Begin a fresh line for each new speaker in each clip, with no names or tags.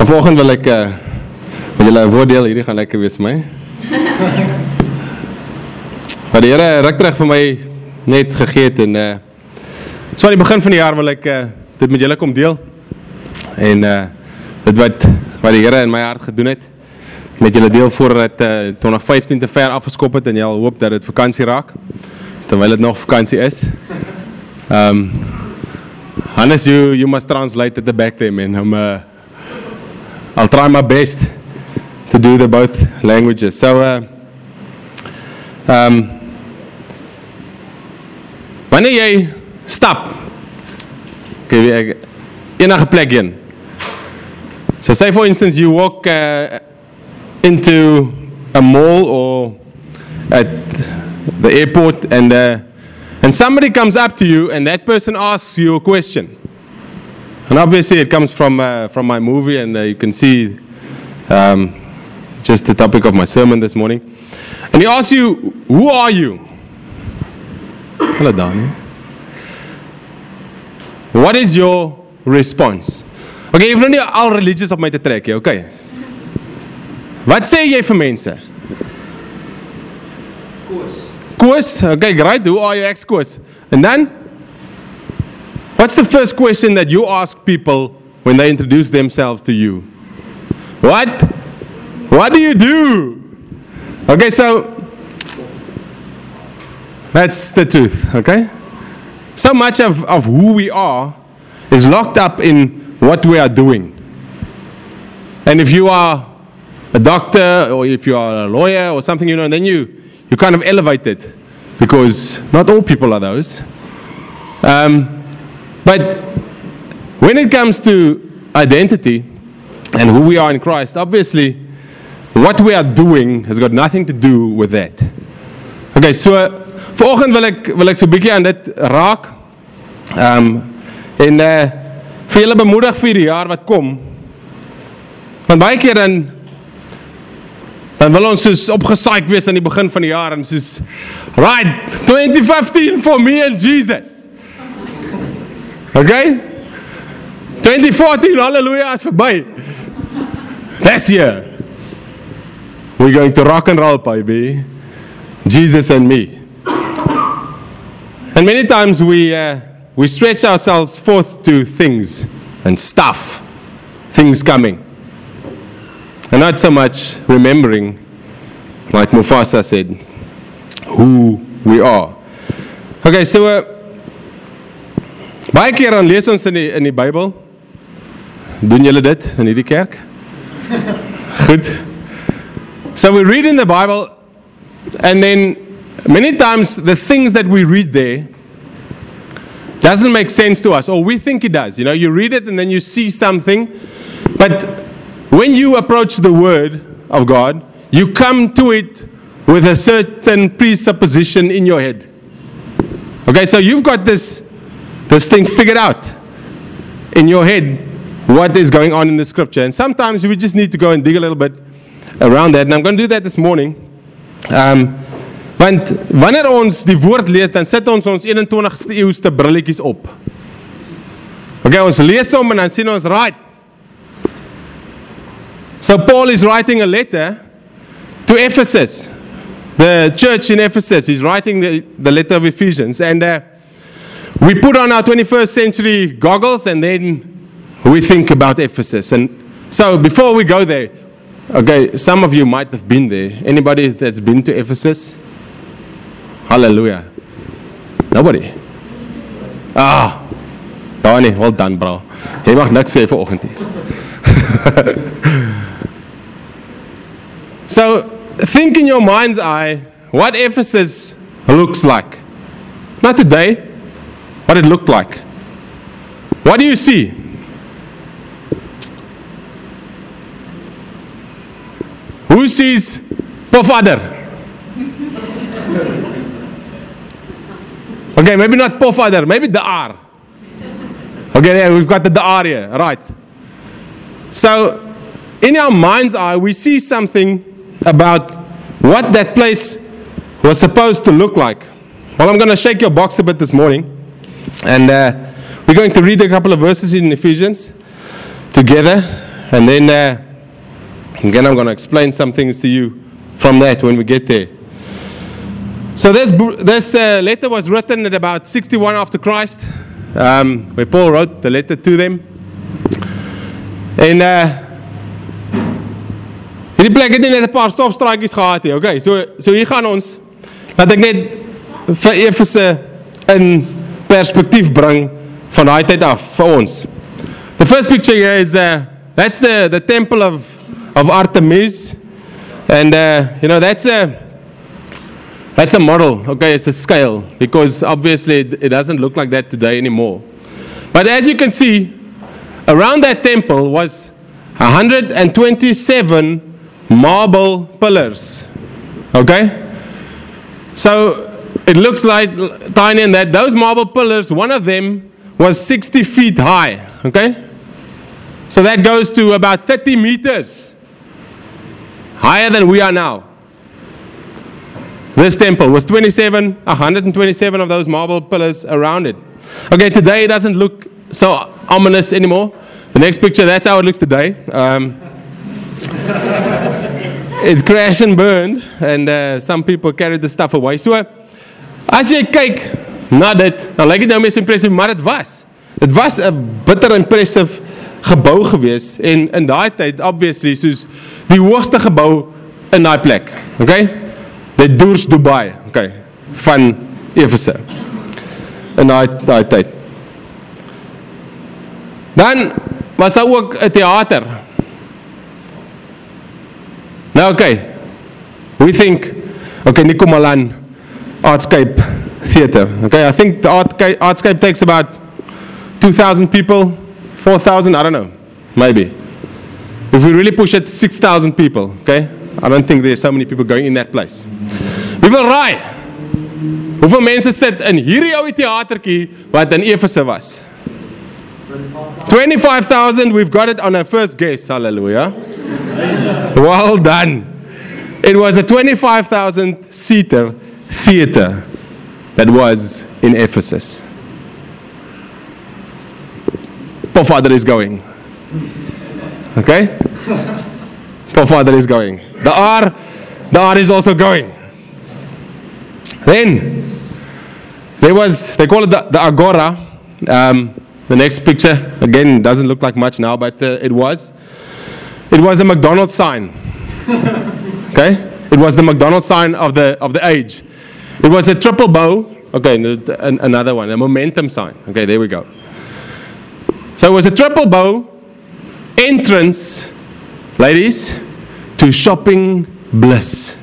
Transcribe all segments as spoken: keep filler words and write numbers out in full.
Vanoggend wil ek uh, wil julle 'n woord deel, hierdie gaan lekker wees vir my. Maar die Here ruk terug vir my net gegee het en uh, so aan die begin van die jaar wil ek uh, dit met julle kom deel. En uh, dit wat wat die Here in my hart gedoen het met julle deel voordat uh, twintig vyftien te ver afgeskop het en jy al hoop dat dit vakansie raak terwyl dit nog vakansie is. Um, Hannes, you you must translate at the back there, man. I'm uh, I'll try my best to do the both languages. So, uh, um, wanneer jy stap, okay, enige plek in. So say for instance you walk uh, into a mall or at the airport and uh, and somebody comes up to you and that person asks you a question. And obviously it comes from uh, from my movie, and uh, you can see um, just the topic of my sermon this morning. And he asks you, who are you? Hello, Donnie. What is your response? Okay, jy hoef nou nie al religious op my te trek, jy, okay. Wat sê jy vir mense? Koos. Koos? Okay, great. Who are you, ex-Koos? And then? What's the first question that you ask people when they introduce themselves to you? What? What do you do? Okay, so that's the truth, okay? So much of, of who we are is locked up in what we are doing. And if you are a doctor or if you are a lawyer or something, you know, then you, you kind of elevate it because not all people are those. Um, But when it comes to identity and who we are in Christ, obviously what we are doing has got nothing to do with that. Okay, so vanoggend wil ek wil ek so 'n bietjie aan dit raak. Um en uh, vir julle bemoedig vir die jaar wat kom. Want baie keer dan dan wil ons soos opgesaai wees aan die begin van die jaar en soos right, twenty fifteen for me and Jesus. Okay? twenty fourteen, hallelujah, is verby. This year, we're going to rock and roll, baby. Jesus and me. And many times we, uh, we stretch ourselves forth to things and stuff, things coming. And not so much remembering, like Mufasa said, who we are. Okay, so... Uh, Baie keer dan lees ons in die, in die Bybel. Doen julle dit in hierdie kerk? Goed. So we read in the Bible, and then many times the things that we read there doesn't make sense to us, or we think it does. You know, you read it and then you see something, but when you approach the Word of God, you come to it with a certain presupposition in your head. Okay, so you've got this This thing figured out in your head what is going on in the scripture. And sometimes we just need to go and dig a little bit around that. And I'm going to do that this morning. Um, want wanneer ons die woord lees, dan sit ons ons eenentwintigste eeuwste brilletjies op. Okay, ons lees om en dan sien ons, right. So Paul is writing a letter to Ephesus, the church in Ephesus. He's writing the, the letter of Ephesians. And uh, we put on our twenty-first century goggles and then we think about Ephesus. And so before we go there, okay, some of you might have been there. Anybody that's been to Ephesus? Hallelujah. Nobody? Ah, Donnie, well done, bro. Jy mag niks sê vanoggend nie. So think in your mind's eye what Ephesus looks like. Not today. What it looked like. What do you see? Who sees Pofadder? Okay, maybe not Pofadder, maybe the R. Okay, there we've got the R here, right. So, in our mind's eye, we see something about what that place was supposed to look like. Well, I'm going to shake your box a bit this morning. And uh, we're going to read a couple of verses in Ephesians together. and then uh, again I'm going to explain some things to you from that when we get there. So this, this uh, letter was written at about sixty-one after Christ, um, where Paul wrote the letter to them. En uh, hierdie plek het nie net 'n paar stofstraatjies gehad nie. Okay, so so hier gaan ons, laat ek net vir Efese in perspektief bring van daai tyd af vir ons. The first picture here is uh, that's the the temple of of Artemis, and uh, you know that's a that's a model. Okay, it's a scale, because obviously it, it doesn't look like that today anymore. But as you can see, around that temple was one hundred twenty-seven marble pillars. Okay? So it looks like tiny in that those marble pillars, one of them was sixty feet high. Okay? So that goes to about thirty meters higher than we are now. This temple was twenty-seven, one hundred twenty-seven of those marble pillars around it. Okay, today it doesn't look so ominous anymore. The next picture, that's how it looks today. Um, it crashed and burned, and uh, some people carried the stuff away. So, as jy kyk na dit, dan lyk dit nou meer so impressive, maar dit was. Dit was 'n bitter impressive gebou gewees, en in daai tyd, obviously, soos die hoogste gebou in daai plek. Okay? Die Doors Dubai, okay, van Efese. In daai daai tyd. Dan was daar ook 'n theater. Nou, okay, we think, okay, Nico Malan Artscape Theater. Okay, I think the Art, Artscape takes about two thousand people, four thousand, I don't know, maybe. If we really push it, six thousand people, okay? I don't think there's so many people going in that place. We will raai. Hoeveel mense sit in hierdie ou theatertjie wat in Efese was? twenty-five thousand, we've got it on our first guess, hallelujah. Well done. It was a twenty-five thousand seater theater that was in Ephesus. Poor Father is going. Okay? Poor Father is going. The R, the R is also going. Then, there was, they call it the, the Agora. Um, the next picture, again, doesn't look like much now, but uh, it was. It was a McDonald's sign. Okay? It was the McDonald's sign of the, of the age. It was a triple bow. Okay, another one, a momentum sign. Okay, there we go. So it was a triple bow entrance, ladies, to shopping bliss.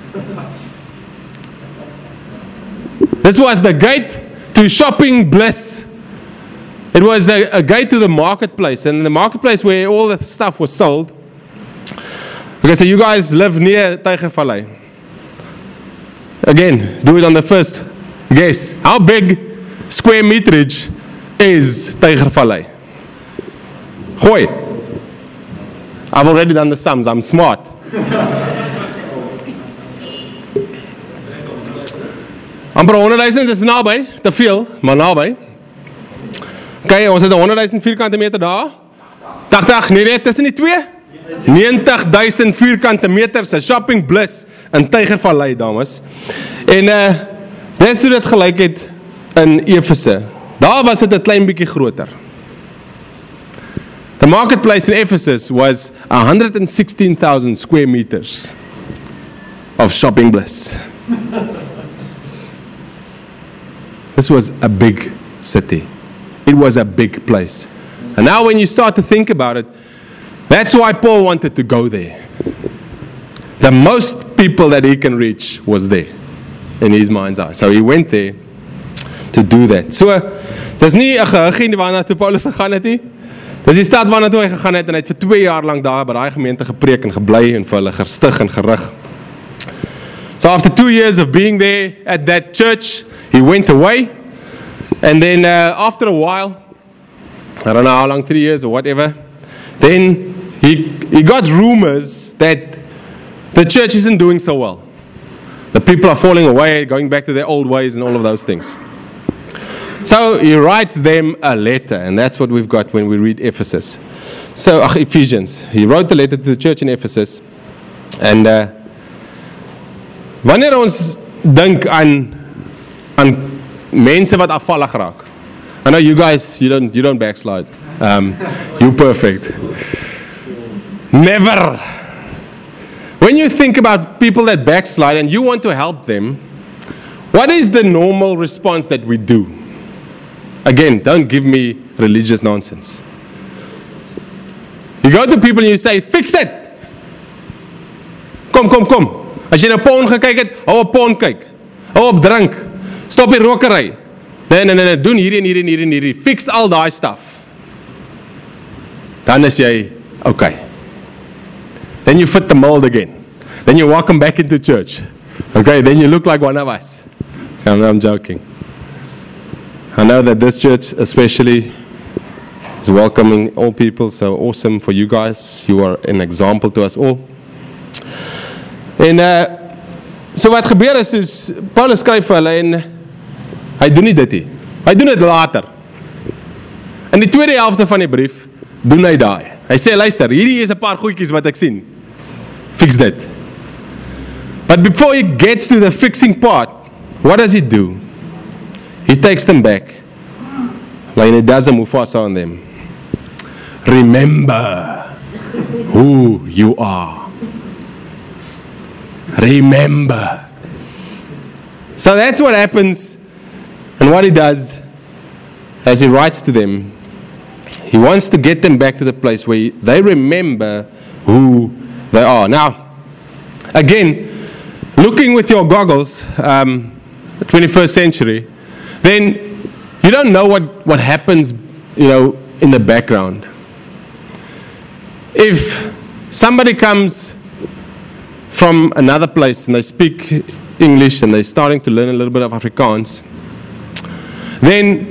This was the gate to shopping bliss. It was a, a gate to the marketplace, and the marketplace where all the stuff was sold. Okay, so you guys live near Tygervallei. Again, do it on the first guess. How big square meterage is Tygervallei? Gooi. I've already done the sums, I'm smart. amper honderdduisend is naby, te veel, maar naby. Okay, ons het honderdduisend vierkante meter daar. tagtig, nee nee, tussen die twee. negentigduisend vierkante meter se shopping bliss in Tygervallei, dames. En uh, dis hoe dit gelyk het in Efese. Daar was dit 'n klein bietjie groter. The marketplace in Ephesus was one hundred sixteen thousand square meters of shopping bliss. This was a big city. It was a big place. And now when you start to think about it, that's why Paul wanted to go there. The most people that he can reach was there in his mind's eye. So he went there to do that. So, dis nie 'n gehuggie waarna toe Paulus gegaan het nie. Dis die stad waarna toe hy gegaan het en hy het vir twee jaar lank daar by daai gemeente gepreek en gebly en vir hulle gestig en gerig. So after two years of being there at that church, he went away. And then uh, after a while, I don't know how long, three years or whatever, then he, he got rumors that the church isn't doing so well. The people are falling away, going back to their old ways and all of those things. So he writes them a letter, and that's what we've got when we read Ephesus. So, ach, Ephesians. He wrote the letter to the church in Ephesus. And uh, wanneer ons dink aan aan mense wat afvallig raak. I know you guys, you don't you don't backslide. Um, you're perfect. Never. When you think about people that backslide and you want to help them, what is the normal response that we do? Again, don't give me religious nonsense. You go to people and you say, fix it. Kom, kom, kom. As jy na porn gekyk het, hou op porn kyk. Hou op drank. Stop die rokery. Nee, nee, nee, doen hierdie en hierdie en hierdie en hierdie. Fix al daai stuff. Dan is jy, okay. Then you fit the mold again. Then you welcome back into church. Okay, then you look like one of us. I'm, I'm joking. I know that this church especially is welcoming all people, so awesome for you guys. You are an example to us all. En uh, so wat gebeur is, is Paulus skryf vir hulle en hy doen nie dit nie. Hy doen dit later. In die tweede helfte van die brief doen hy daai. Hy sê, luister, hierdie is 'n paar goedjies wat ek sien. Fix dit. But before he gets to the fixing part, what does he do? He takes them back. Like he does a Mufasa on them. Remember who you are. Remember. So that's what happens, and what he does as he writes to them, he wants to get them back to the place where they remember who they are. Now, again, looking with your goggles, um, twenty-first century, then you don't know what, what happens, you know, in the background. If somebody comes from another place and they speak English and they're starting to learn a little bit of Afrikaans, then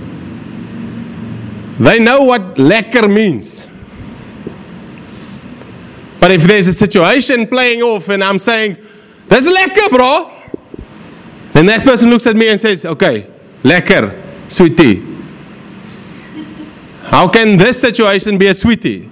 they know what lekker means. But if there's a situation playing off and I'm saying, that's lekker, bro, then that person looks at me and says, okay, lekker, sweetie. How can this situation be a sweetie?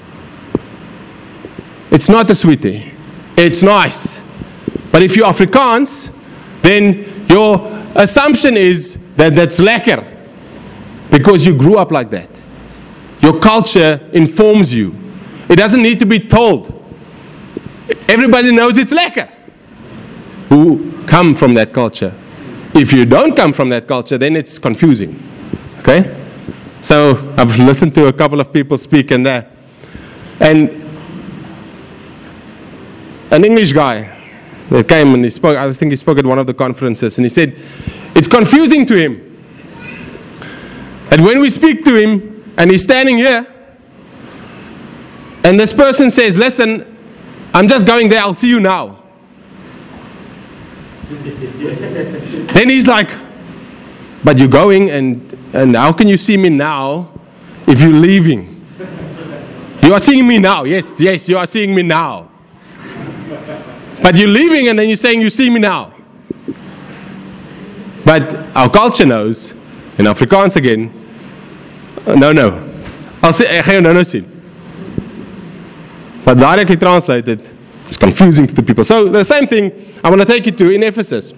It's not a sweetie. It's nice. But if you're Afrikaans, then your assumption is that that's lekker because you grew up like that. Your culture informs you. It doesn't need to be told. Everybody knows it's lekker who come from that culture. If you don't come from that culture, then it's confusing. Okay? So I've listened to a couple of people speak and uh, and an English guy that came and he spoke, I think he spoke at one of the conferences, and he said, it's confusing to him. And when we speak to him, and he's standing here, and this person says, listen, I'm just going there, I'll see you now. Then he's like, but you're going, and, and how can you see me now if you're leaving? You are seeing me now, yes, yes, you are seeing me now. But you're leaving and then you're saying you see me now. But our culture knows, in Afrikaans again, no, no. I'll say, ek gaan jou nou nou sien. But directly translated, it's confusing to the people. So the same thing I want to take you to in Ephesus.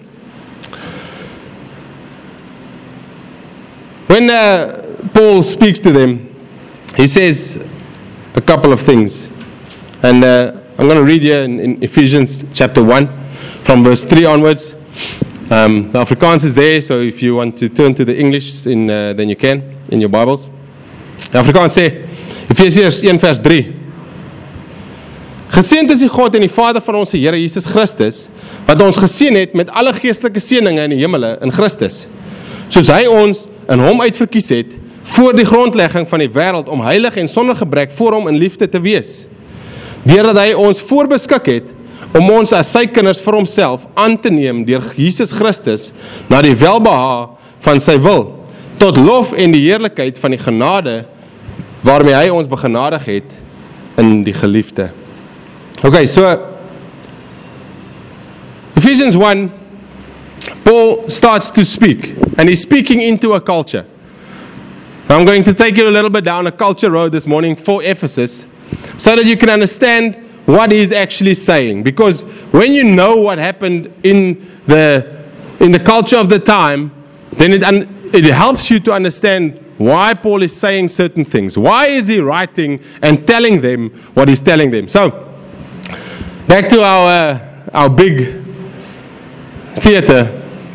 When uh, Paul speaks to them, he says a couple of things. And uh, I'm going to read here in, in Ephesians chapter one, from verse three onwards. Um, the Afrikaans is there, so if you want to turn to the English, in, uh, then you can, in your Bibles. The Afrikaans sê, Efesiërs one vers three. Geseënd is die God en die Vader van ons Here Jesus Christus, wat ons geseën het met alle geestelike seëninge in die hemele in Christus, soos hy ons in hom uitverkies het, voor die grondlegging van die wêreld, om heilig en sonder gebrek voor hom in liefde te wees. Deurdat hy ons voorbeskik het, om ons as sy kinders vir homself aan te neem deur Jesus Christus, na die welbehae van sy wil, tot lof en die heerlikheid van die genade, waarmee hy ons begenadig het in die geliefde. Okay, so Ephesians one, Paul starts to speak, and he's speaking into a culture. Now I'm going to take you a little bit down a culture road this morning for Ephesus, so that you can understand what he's actually saying. Because when you know what happened in the in the culture of the time, then it un, it helps you to understand why Paul is saying certain things. Why is he writing and telling them what he's telling them? So, back to our uh, our big theater.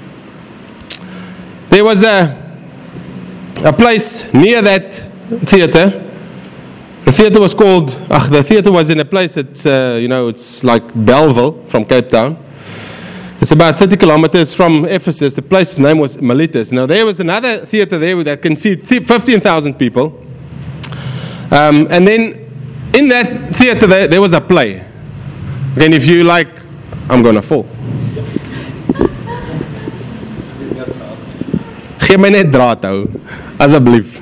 There was a a place near that theater. The theater was called. Uh, the theater was in a place that uh, you know it's like Belleville from Cape Town. It's about thirty kilometers from Ephesus. The place's name was Miletus. Now, there was another theater there that can seat fifteen thousand people. Um, and then in that theater, there, there was a play. Again, if you like, I'm going to fall. Geef my net draad hou, asseblief.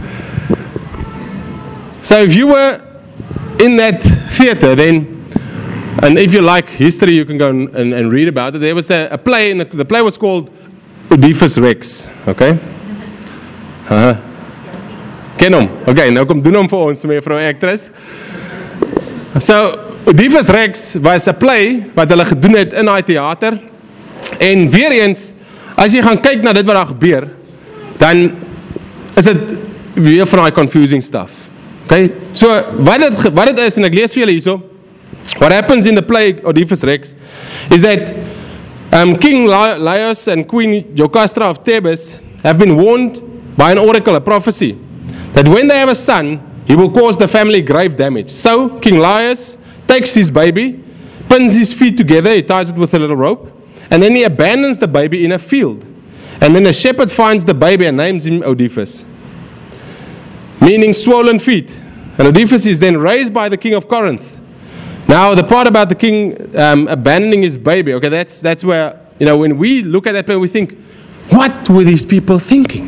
So if you were in that theater, then and if you like history, you can go and, and, and read about it. There was a, a play, and the, the play was called Oedipus Rex. Okay? Uh-huh. Ken hom? Okay, nou kom doen hom vir ons, mevrou actress. So, Oedipus Rex was 'n play wat hulle gedoen het in daai theater. En weer eens, as jy gaan kyk na dit wat daar gebeur, dan is dit weer van daai confusing stuff. Okay? So, wat dit, wat dit is, en ek lees vir julle hierso, what happens in the play Oedipus Rex is that um, King Laios and Queen Jocasta of Thebes have been warned by an oracle, a prophecy, that when they have a son, he will cause the family grave damage. So King Laios takes his baby, pins his feet together, he ties it with a little rope, and then he abandons the baby in a field. And then a shepherd finds the baby and names him Oedipus, meaning swollen feet. And Oedipus is then raised by the king of Corinth. Now, the part about the king um, abandoning his baby, okay, that's that's where, you know, when we look at that play, we think, what were these people thinking?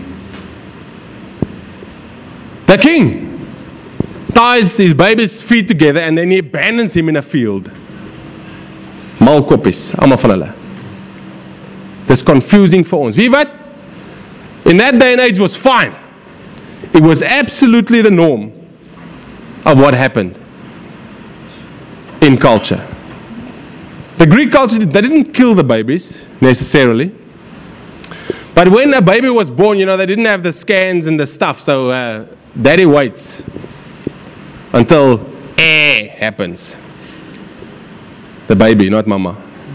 The king ties his baby's feet together and then he abandons him in a field. Malkoppies, almal van hulle. Dis confusing for ons. Wie wat? In that day and age was fine. It was absolutely the norm of what happened in culture. The Greek culture, they didn't kill the babies necessarily. But when a baby was born, you know, they didn't have the scans and the stuff. So uh, daddy waits until eh happens. The baby, not mama.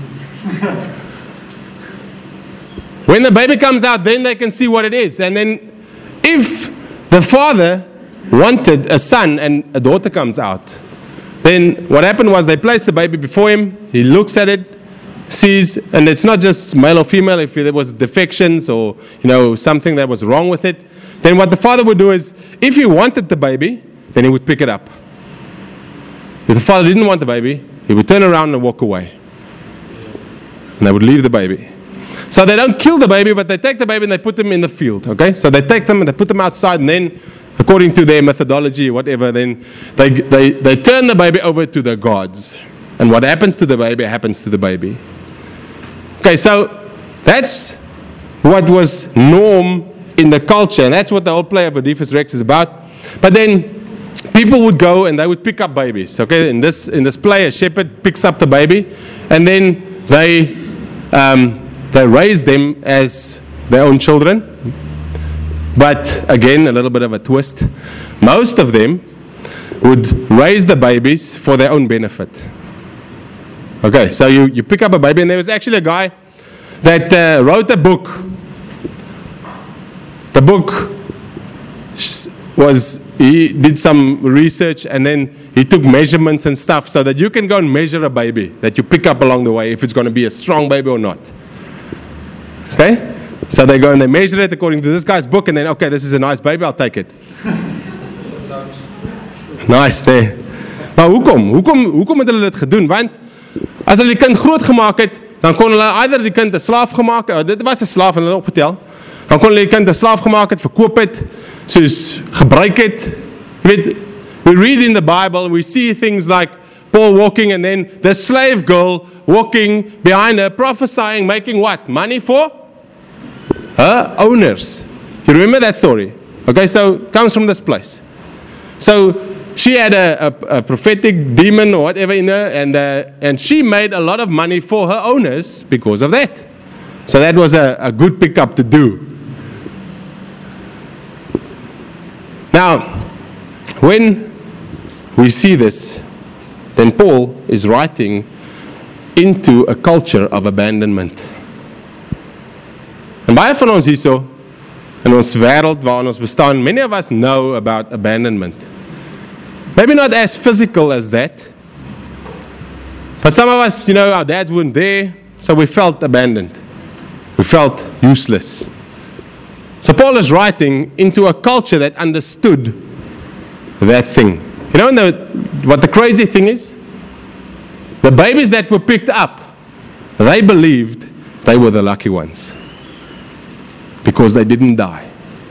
When the baby comes out, then they can see what it is. And then if the father wanted a son and a daughter comes out, then what happened was they placed the baby before him, he looks at it, sees, and it's not just male or female, if there was defections or, you know, something that was wrong with it, then what the father would do is, if he wanted the baby, then he would pick it up. If the father didn't want the baby, he would turn around and walk away. And they would leave the baby. So they don't kill the baby, but they take the baby and they put them in the field, okay? So they take them and they put them outside, and then according to their methodology, whatever, then they, they, they turn the baby over to the gods. And what happens to the baby happens to the baby. Okay, so that's what was norm in the culture. And that's what the whole play of Oedipus Rex is about. But then people would go and they would pick up babies. Okay, in this, in this play, a shepherd picks up the baby. And then they, um, they raise them as their own children. But again, a little bit of a twist. Most of them would raise the babies for their own benefit. Okay, so you, you pick up a baby, and there was actually a guy that uh, wrote a book. The book was, he did some research, and then he took measurements and stuff so that you can go and measure a baby that you pick up along the way, if it's going to be a strong baby or not. Okay? So they go and they measure it according to this guy's book, and then, okay, this is a nice baby, I'll take it. Nice, nee. Maar hoekom? Hoekom, hoekom het hulle dit gedoen? Want as hulle die kind groot gemaak het, dan kon hulle either die kind 'n slaaf gemaak het, dit was 'n slaaf en hulle opgetel. Dan kon hulle die kind 'n slaaf gemaak het, verkoop het, soos gebruik het. Jy weet, we read in the Bible, we see things like Paul walking and then the slave girl walking behind her, prophesying, making what? Money for her owners. You remember that story? Okay, so it comes from this place. So she had a, a, a prophetic demon or whatever in her, and uh, and she made a lot of money for her owners because of that. So that was a, a good pickup to do. Now, when we see this, then Paul is writing into a culture of abandonment. En baie van ons hierso, in ons wêreld waarin ons bestaan, many of us know about abandonment. Maybe not as physical as that, but some of us, you know, our dads weren't there, so we felt abandoned. We felt useless. So Paul is writing into a culture that understood that thing. You know the, what the crazy thing is? The babies that were picked up, they believed they were the lucky ones because they didn't die.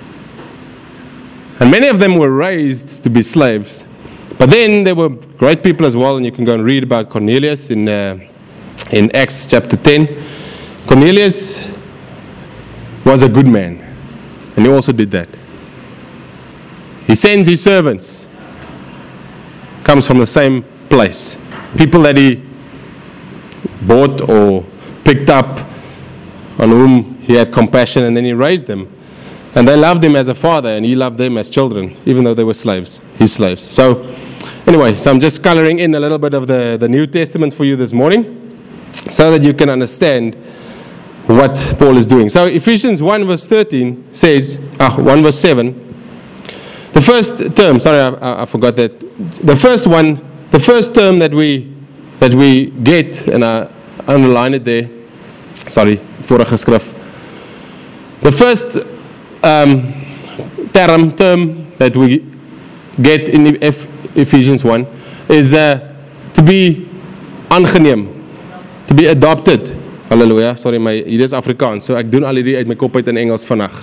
And many of them were raised to be slaves. But then there were great people as well, and you can go and read about Cornelius in, uh, in Acts chapter ten. Cornelius was a good man, and he also did that. He sends his servants, comes from the same place. People that he bought or picked up, on whom he had compassion, and then he raised them. And they loved him as a father, and he loved them as children, even though they were slaves, his slaves. So, anyway, so I'm just coloring in a little bit of the, the New Testament for you this morning, so that you can understand what Paul is doing. So, Ephesians one verse thirteen says, ah, one verse seven, the first term, sorry, I, I forgot that. The first one, the first term that we that we get, and I underline it there, sorry, vorige skrif. The first um, term, term that we get in Ephesians one is uh, to be aangeneem, to be adopted. Hallelujah, sorry, my, hier is Afrikaans, so ek doen al hierdie uit my kop uit in Engels vandag.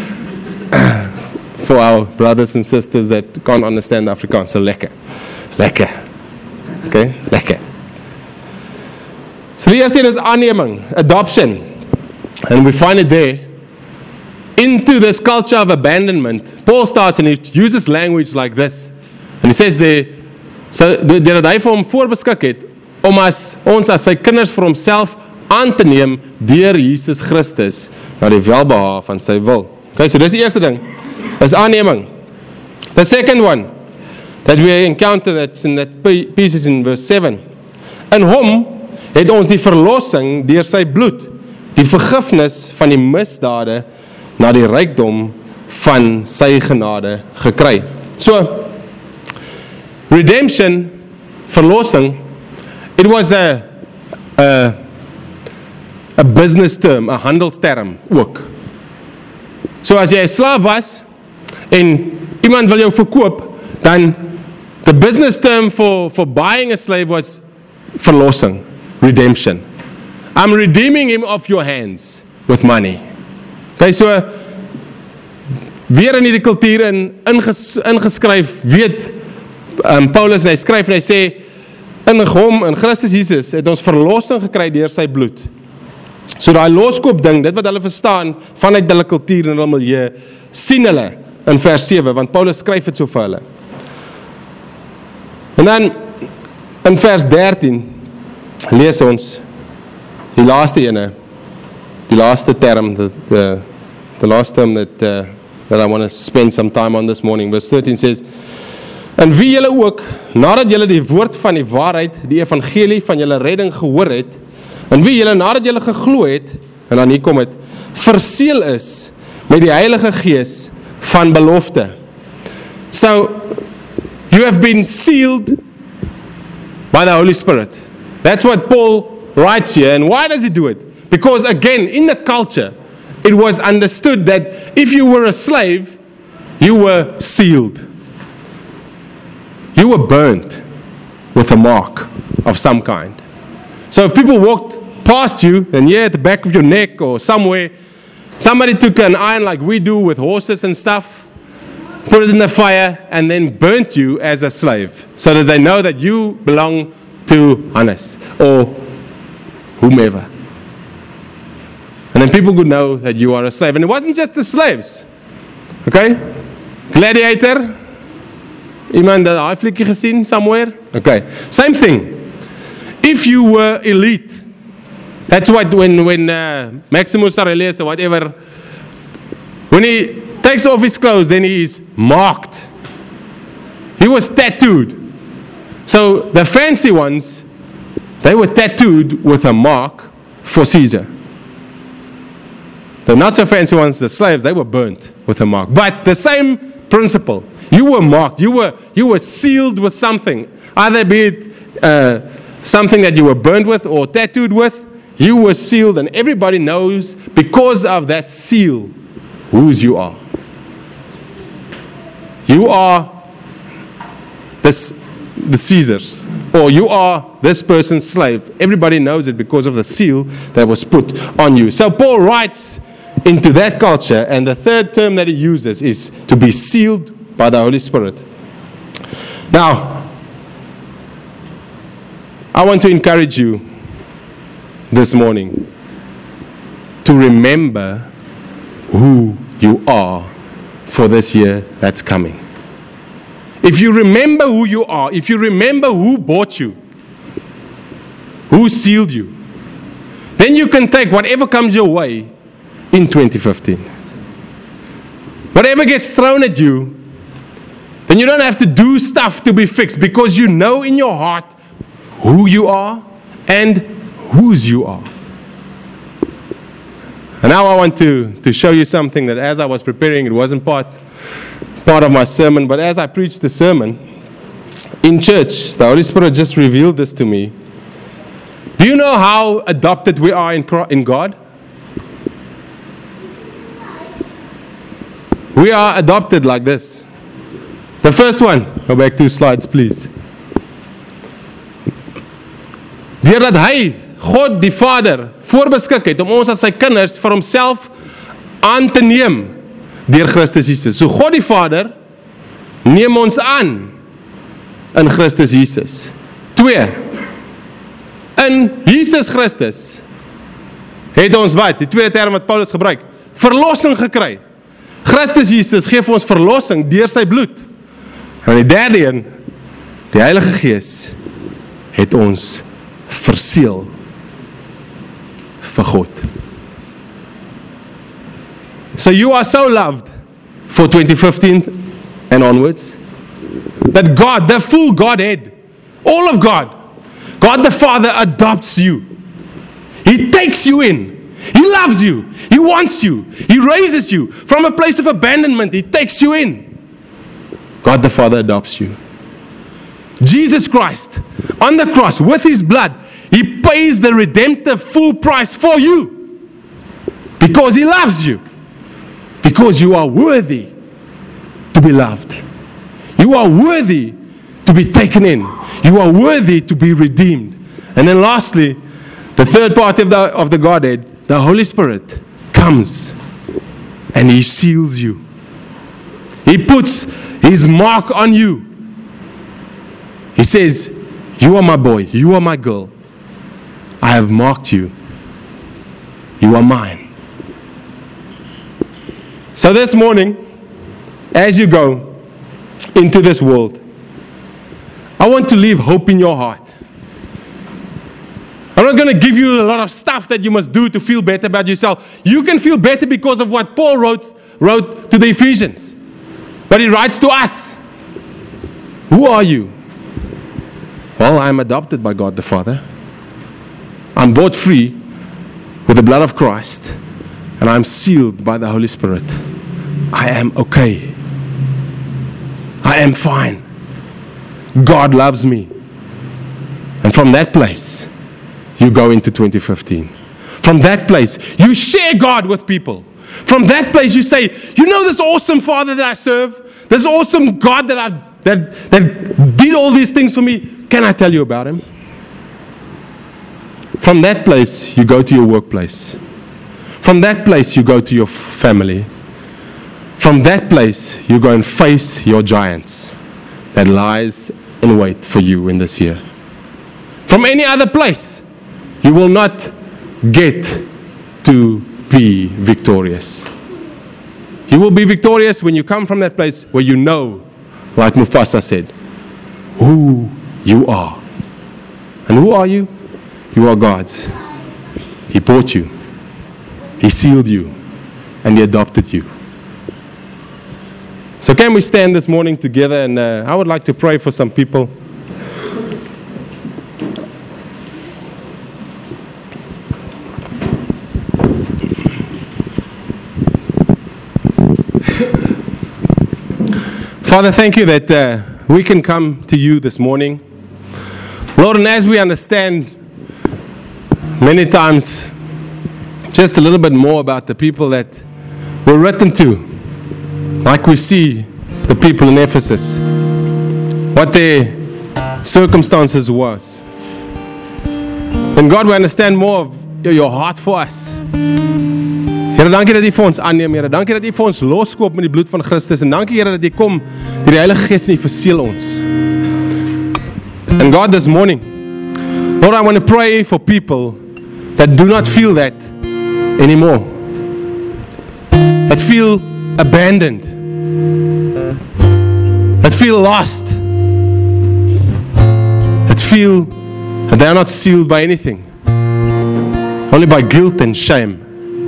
For our brothers and sisters that can't understand Afrikaans, so lekker, lekker, okay, lekker. So die eerste is aanneming, adoption, and we find it there. Into this culture of abandonment, Paul starts and he uses language like this, and he says there, so dat hy vir hom voorbeskik het, om as ons as sy kinders vir homself aan te neem deur Jesus Christus na die welbehae van sy wil. Okay, so dis die eerste ding. Is aanneming. The second one that we encounter that's in that pieces in verse seven. In hom het ons die verlossing deur sy bloed, die vergifnis van die misdade na die rykdom van sy genade gekry. So, redemption, verlossing, it was a, a, a business term, a handelsterm ook. So as jy 'n slaaf was, en iemand wil jou verkoop, dan the business term for, for buying a slave was verlossing, redemption. I'm redeeming him off your hands with money. Okay, so weer in hierdie kultuur in, inges, ingeskryf, weet um, Paulus, en hy skryf en hy sê, in hom, in Christus Jesus, het ons verlossing gekry deur sy bloed. So daai loskoop ding, dit wat hulle verstaan, vanuit hulle kultuur en hulle milieu, sien hulle in vers sewe, want Paulus skryf het so vir hulle. En dan, in vers dertien, lees ons, die laaste ene, die laaste term, the, the, the last term that, uh, that I want to spend some time on this morning, verse thirteen says, en wie julle ook, nadat julle die woord van die waarheid, die evangelie van julle redding gehoor het, en wie julle nadat julle geglo het, en dan hier kom het, verseël is met die Heilige Gees van belofte. So, you have been sealed by the Holy Spirit. That's what Paul writes here. And why does he do it? Because again, in the culture, it was understood that if you were a slave, you were sealed. You were burnt with a mark of some kind. So if people walked past you, and yeah, at the back of your neck or somewhere, somebody took an iron like we do with horses and stuff, put it in the fire, and then burnt you as a slave, so that they know that you belong to Hannes or whomever. And then people could know that you are a slave. And it wasn't just the slaves. Okay? Gladiator. Iemand dat daai fliekkie gesien somewhere? Okay. Same thing. If you were elite, that's what when, when uh, Maximus Aurelius or whatever, when he takes off his clothes, then he is marked. He was tattooed. So the fancy ones, they were tattooed with a mark for Caesar. The not so fancy ones, the slaves, they were burnt with a mark. But the same principle. You were marked. You were, you were sealed with something. Either be it uh, something that you were burnt with or tattooed with. You were sealed, and everybody knows because of that seal whose you are. You are this, the Caesars, or you are this person's slave. Everybody knows it because of the seal that was put on you. So Paul writes into that culture, and the third term that he uses is to be sealed by the Holy Spirit. Now, I want to encourage you this morning to remember who you are for this year that's coming. If you remember who you are, if you remember who bought you, who sealed you, then you can take whatever comes your way in twenty fifteen. Whatever gets thrown at you, then you don't have to do stuff to be fixed because you know in your heart who you are and whose you are. And now I want to, to show you something that as I was preparing, it wasn't part, part of my sermon, but as I preached the sermon in church, the Holy Spirit just revealed this to me. Do you know how adopted we are in, in God? We are adopted like this. The first one, go back two slides please. Deurdat hy, God die Vader, voorbeskik het om ons as sy kinders vir homself aan te neem deur Christus Jesus. So God die Vader neem ons aan in Christus Jesus. Twee, in Jesus Christus het ons wat? Die tweede term wat Paulus gebruik, verlossing gekry. Christus Jesus gee vir ons verlossing deur sy bloed. En die derde een, die Heilige Gees het ons verseël vir God. So you are so loved for twenty fifteen and onwards that God, the full Godhead, all of God, God the Father adopts you. He takes you in. He loves you. He wants you. He raises you from a place of abandonment. He takes you in. God the Father adopts you. Jesus Christ, on the cross, with His blood, He pays the redemptive full price for you. Because He loves you. Because you are worthy to be loved. You are worthy to be taken in. You are worthy to be redeemed. And then lastly, the third part of the, of the Godhead, the Holy Spirit comes and He seals you. He puts His mark on you. He says, you are my boy, you are my girl. I have marked you. You are mine. So this morning, as you go into this world, I want to leave hope in your heart. I'm not going to give you a lot of stuff that you must do to feel better about yourself. You can feel better because of what Paul wrote, wrote to the Ephesians. But he writes to us. Who are you? Well, I'm adopted by God the Father. I'm bought free with the blood of Christ. And I'm sealed by the Holy Spirit. I am okay. I am fine. God loves me. And from that place, you go into twenty fifteen. From that place, you share God with people. From that place, you say, you know this awesome Father that I serve? This awesome God that, I, that, that did all these things for me? Can I tell you about Him? From that place, you go to your workplace. From that place, you go to your family. From that place, you go and face your giants that lies in wait for you in this year. From any other place, you will not get to be victorious. You will be victorious when you come from that place where you know, like Mufasa said, who you are. And who are you? You are God's. He bought you. He sealed you. And He adopted you. So can we stand this morning together, and uh, I would like to pray for some people. Father, thank you that uh, we can come to you this morning. Lord, and as we understand many times just a little bit more about the people that were written to, like we see the people in Ephesus, what their circumstances was. And God, we understand more of your heart for us. Here, dankie dat U vir ons aanneem, Here. Dankie dat U vir ons loskoop met die bloed van Christus. En dankie, Here, dat U kom deur die Heilige Gees en U verseël ons. And God, this morning, Lord, I want to pray for people that do not feel that anymore. That feel abandoned. That feel lost. That feel that they are not sealed by anything. Only by guilt and shame.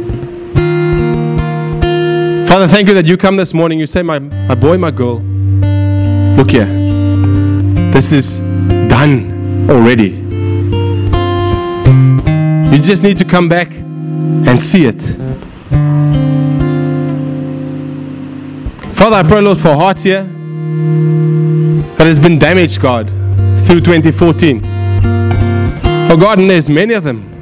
Father, thank you that you come this morning. You say, my, my boy, my girl, look here. This is done already. You just need to come back and see it. Father, I pray, Lord, for hearts here that has been damaged, God, through twenty fourteen. Oh, God, and there's many of them.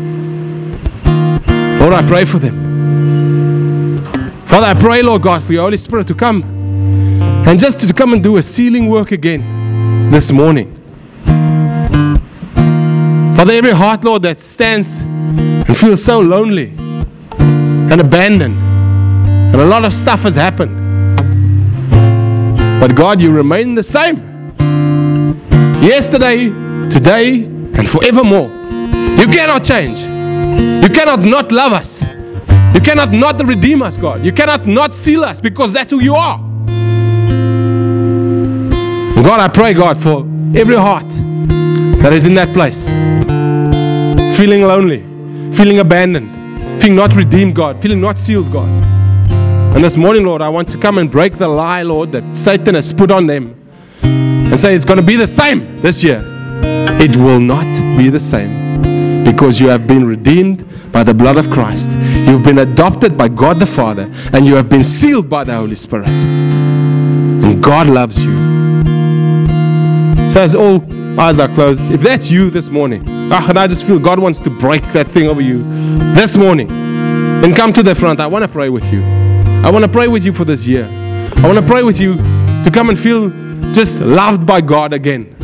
Lord, I pray for them. Father, I pray, Lord God, for your Holy Spirit to come and just to come and do a sealing work again this morning. Father, every heart, Lord, that stands and feels so lonely and abandoned, and a lot of stuff has happened. But God, you remain the same. Yesterday, today, and forevermore. You cannot change. You cannot not love us. You cannot not redeem us, God. You cannot not seal us, because that's who you are. And God, I pray, God, for every heart that is in that place, feeling lonely, feeling abandoned, feeling not redeemed, God, feeling not sealed, God. And this morning, Lord, I want to come and break the lie, Lord, that Satan has put on them and say it's going to be the same this year. It will not be the same, because you have been redeemed by the blood of Christ. You've been adopted by God the Father, and you have been sealed by the Holy Spirit. And God loves you. So as all eyes are closed, if that's you this morning, ah, and I just feel God wants to break that thing over you this morning, then come to the front. I want to pray with you. I want to pray with you for this year. I want to pray with you to come and feel just loved by God again.